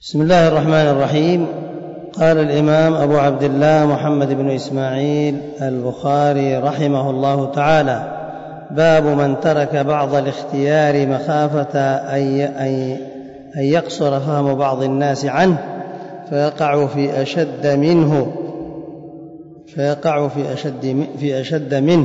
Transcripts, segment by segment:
بسم الله الرحمن الرحيم. قال الإمام أبو عبد الله محمد بن إسماعيل البخاري رحمه الله تعالى: باب من ترك بعض الاختيار مخافة أن يقصر فهم بعض الناس عنه فيقع في أشد منه،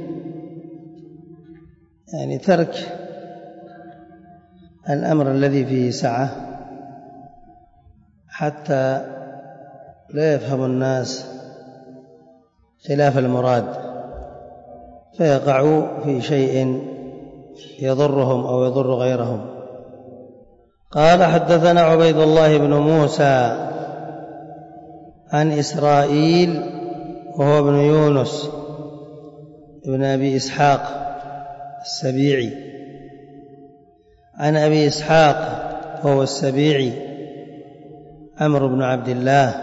يعني ترك الأمر الذي فيه سعة حتى لا يفهم الناس خلاف المراد فيقعوا في شيء يضرهم أو يضر غيرهم. قال: حدثنا عبيد الله بن موسى عن إسرائيل وهو ابن يونس ابن أبي إسحاق السبيعي، عن أبي إسحاق وهو السبيعي عمرو بن عبد الله،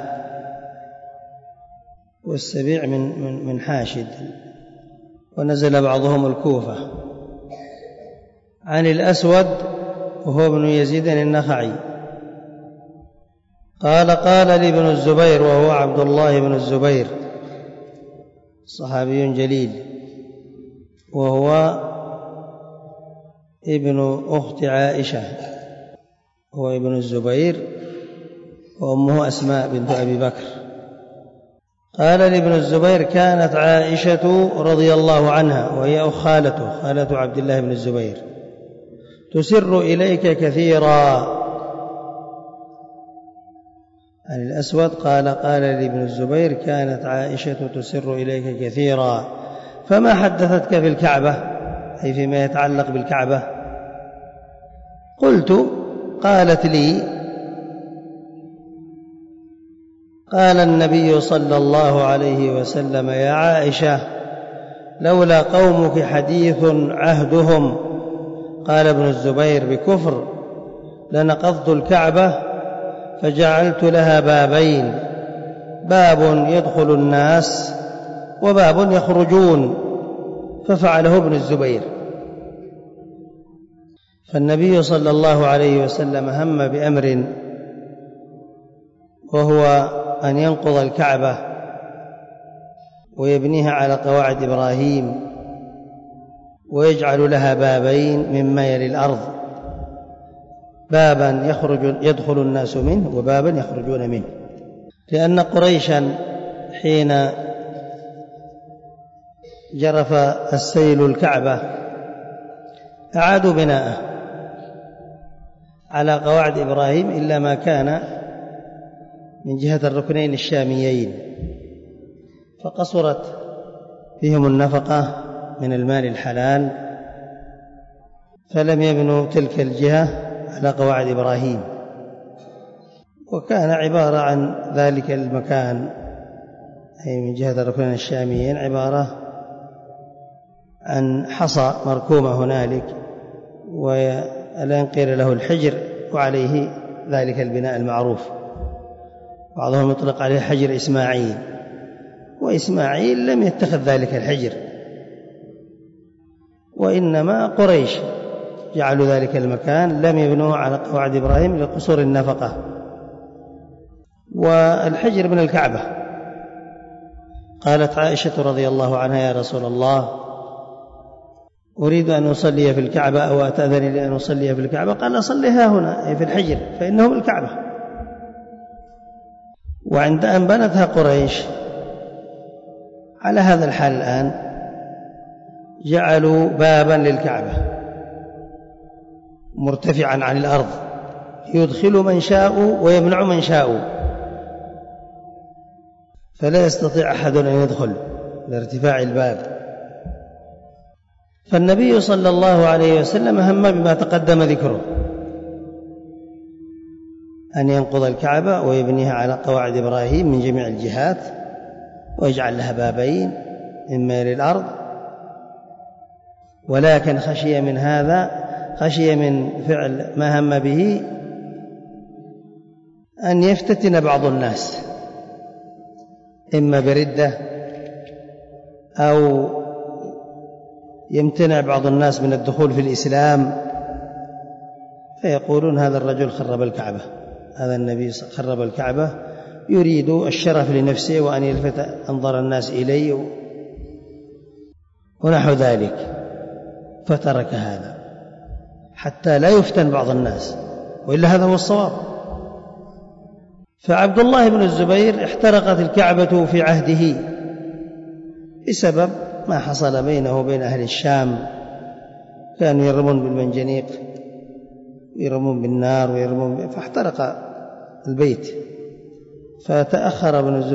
والسبيع من حاشد، ونزل بعضهم الكوفة. عن الأسود وهو ابن يزيد النخعي قال: قال لي ابن الزبير وهو عبد الله بن الزبير صحابي جليل، وهو ابن أخت عائشة، هو ابن الزبير وأمه أسماء بنت أبي بكر. قال لابن الزبير: كانت عائشة رضي الله عنها، وهي خالة عبد الله بن الزبير، تسر إليك كثيرا. عن الأسود قال: قال لابن الزبير: كانت عائشة تسر إليك كثيرا، فما حدثتك في الكعبة، أي فيما يتعلق بالكعبة؟ قلت: قالت لي: قال النبي صلى الله عليه وسلم: يا عائشة، لولا قومك حديث عهدهم، قال ابن الزبير بكفر، لنقضت الكعبة فجعلت لها بابين، باب يدخل الناس وباب يخرجون، ففعله ابن الزبير. فالنبي صلى الله عليه وسلم هم بأمر، وهو أن ينقض الكعبة ويبنيها على قواعد إبراهيم، ويجعل لها بابين مما يلي الأرض، بابا يدخل الناس منه وبابا يخرجون منه، لأن قريشا حين جرف السيل الكعبة أعادوا بناءه على قواعد إبراهيم إلا ما كان من جهة الركنين الشاميين، فقصرت فيهم النفقة من المال الحلال، فلم يبنوا تلك الجهة على قواعد إبراهيم، وكان عبارة عن ذلك المكان، أي من جهة الركنين الشاميين، عبارة عن حصى مركومة هنالك، والآن قيل له الحجر، وعليه ذلك البناء المعروف، بعضهم يطلق عليه حجر إسماعيل، وإسماعيل لم يتخذ ذلك الحجر، وإنما قريش جعلوا ذلك المكان، لم يبنوه على قواعد إبراهيم لقصور النفقة. والحجر من الكعبة. قالت عائشة رضي الله عنها: يا رسول الله، أريد أن أصلي في الكعبة، أو أتأذن لي أن أصلي في الكعبة؟ قال: صليها هنا، أي في الحجر، فإنه بالكعبة. وعند أن بنتها قريش على هذا الحال الآن، جعلوا بابا للكعبة مرتفعا عن الأرض، يدخل من شاء ويمنع من شاء، فلا يستطيع أحد أن يدخل لارتفاع الباب. فالنبي صلى الله عليه وسلم هم بما تقدم ذكره، أن ينقض الكعبة ويبنيها على قواعد إبراهيم من جميع الجهات، ويجعل لها بابين مما يلي الأرض، ولكن خشي من هذا، خشي من فعل ما هم به، أن يفتتن بعض الناس، إما بردة أو يمتنع بعض الناس من الدخول في الإسلام، فيقولون: هذا الرجل خرب الكعبة. هذا النبي خرب الكعبة يريد الشرف لنفسه وأن يلفت أنظر الناس إليه ونحو ذلك، فترك هذا حتى لا يفتن بعض الناس، وإلا هذا هو الصواب. فعبد الله بن الزبير احترقت الكعبة في عهده بسبب ما حصل بينه وبين أهل الشام، كانوا يرمون بالمنجنيق ويرمون بالنار فاحترق البيت، فترك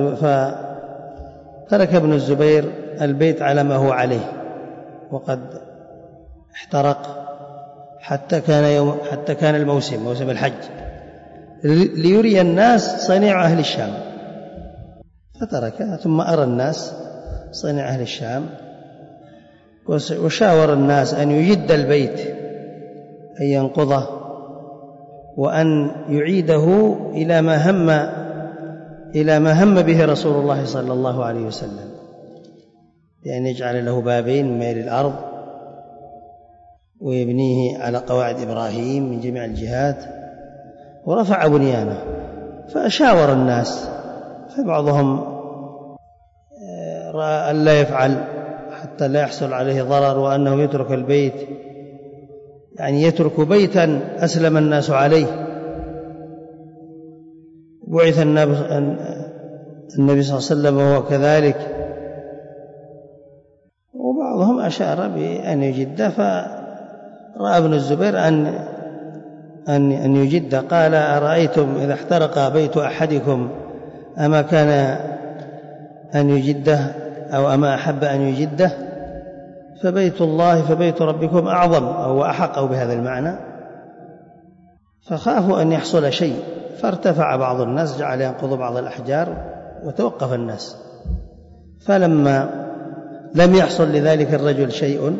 ابن الزبير البيت على ما هو عليه وقد احترق حتى كان موسم الحج، ليري الناس صنيع أهل الشام، فتركها. ثم أرى الناس صنيع أهل الشام وشاور الناس أن يجد البيت، أن ينقضه وأن يعيده إلى ما هم به رسول الله صلى الله عليه وسلم، بأن يجعل له بابين من ميل الأرض ويبنيه على قواعد إبراهيم من جميع الجهات، ورفع بنيانه. فشاور الناس، فبعضهم رأى أن لا يفعل حتى لا يحصل عليه ضرر، وأنه يترك البيت، يعني يترك بيتا أسلم الناس عليه. بعث النبي صلى الله عليه وسلم وهو كذلك. وبعضهم أشار بأن يجد، فرأى ابن الزبير أن يجد. قال: أرأيتم إذا احترق بيت أحدكم أما كان أن يجده أو أما أحب أن يجده؟ فبيت الله فبيت ربكم أعظم أو أحق أو بهذا المعنى. فخافوا أن يحصل شيء، فارتفع بعض الناس، جعل ينقض بعض الأحجار وتوقف الناس. فلما لم يحصل لذلك الرجل شيء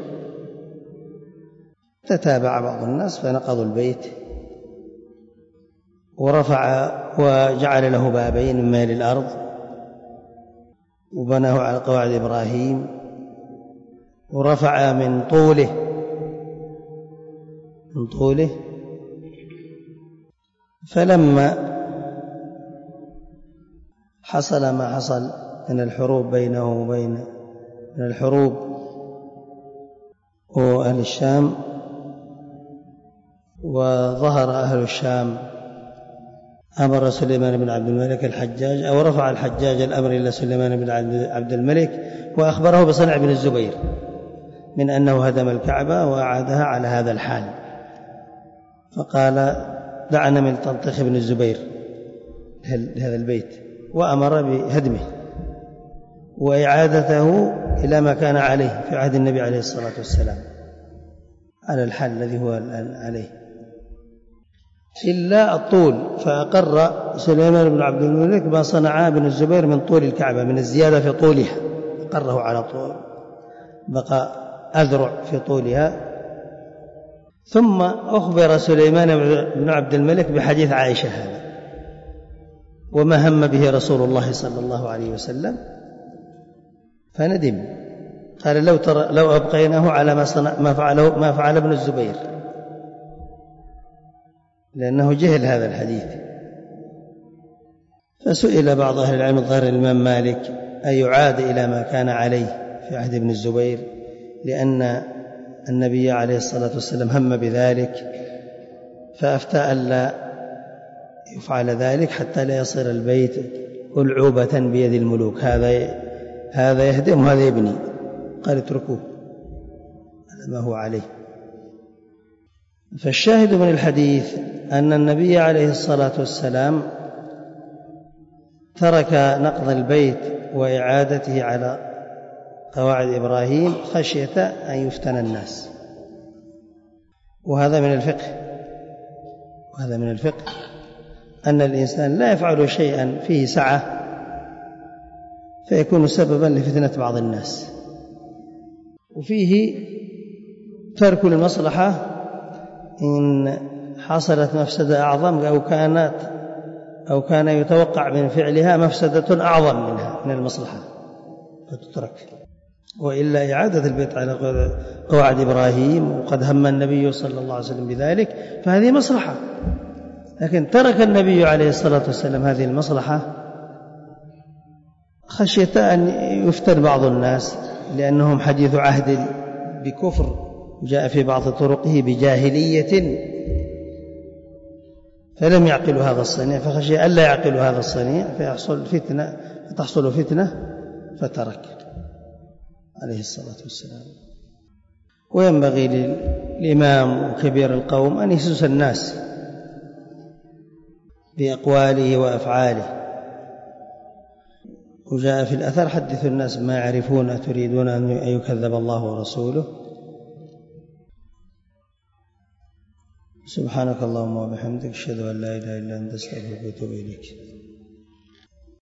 تتابع بعض الناس فنقضوا البيت ورفع وجعل له بابين من ميل الأرض وبناه على قواعد إبراهيم ورفع من طوله. فلما حصل ما حصل من الحروب بينه وبين وأهل الشام، وظهر أهل الشام، أمر سليمان بن عبد الملك الحجاج، أو رفع الحجاج الأمر إلى سليمان بن عبد الملك وأخبره بصنع بن الزبير من أنه هدم الكعبة وأعادها على هذا الحال. فقال: دعنا من تلطيخ بن الزبير هذا البيت، وأمر بهدمه وإعادته إلى ما كان عليه في عهد النبي عليه الصلاة والسلام، على الحال الذي هو الآن عليه، إلا الطول. فأقر سليمان بن عبد الملك ما صنع ابن الزبير من طول الكعبة، من الزيادة في طولها، أقره على طول، بقى أذرع في طولها. ثم أخبر سليمان بن عبد الملك بحديث عائشة هذا وما هم به رسول الله صلى الله عليه وسلم، فندم. قال: لو أبقيناه على ما فعل ابن الزبير، لأنه جهل هذا الحديث. فسئل بعض أهل العلم الظاهر الإمام مالك أن يعاد إلى ما كان عليه في عهد ابن الزبير، لأن النبي عليه الصلاة والسلام هم بذلك، فأفتى ألا يفعل ذلك حتى لا يصير البيت ألعوبة بيد الملوك، هذا يهدم وهذا يبني. قال: اتركوه على ما هو عليه. فالشاهد من الحديث أن النبي عليه الصلاة والسلام ترك نقض البيت وإعادته على قواعد إبراهيم خشية أن يفتن الناس. وهذا من الفقه أن الإنسان لا يفعل شيئا فيه سعة فيكون سببا لفتنة بعض الناس، وفيه ترك المصلحة إن حصلت مفسدة أعظم أو كان يتوقع من فعلها مفسدة أعظم منها من المصلحة فتترك. وإلا إعادة البيت على قواعد إبراهيم وقد هم النبي صلى الله عليه وسلم بذلك، فهذه مصلحة لكن ترك النبي عليه الصلاة والسلام هذه المصلحة خشية أن يفتن بعض الناس لأنهم حديث عهد بكفر، جاء في بعض طرقه بجاهلية، فلم يعقلوا هذا الصنيع، فخشي ألا يعقلوا هذا الصنيع فتحصل فتنة فترك عليه الصلاة والسلام. وينبغي للإمام وكبير القوم أن يسوس الناس بأقواله وأفعاله. وجاء في الأثر: حدثوا الناس ما يعرفون أتريدون أن يكذب الله ورسوله. سبحانك اللهم وبحمدك، أشهد أن لا إله إلا أنت، أستغفرك وأتوب إليك.